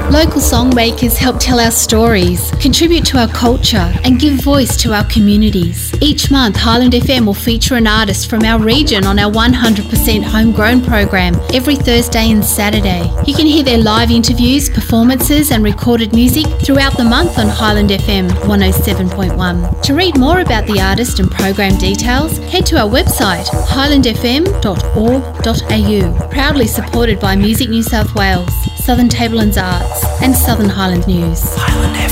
Local songmakers help tell our stories, contribute to our culture and give voice to our communities. Each month, Highland FM will feature an artist from our region on our 100% homegrown program every Thursday and Saturday. You can hear their live interviews, performances and recorded music throughout the month on Highland FM 107.1. To read more about the artist and program details, head to our website highlandfm.org.au. Proudly supported by Music New South Wales, Southern Tablelands Arts and Southern Highland News. Highland FM.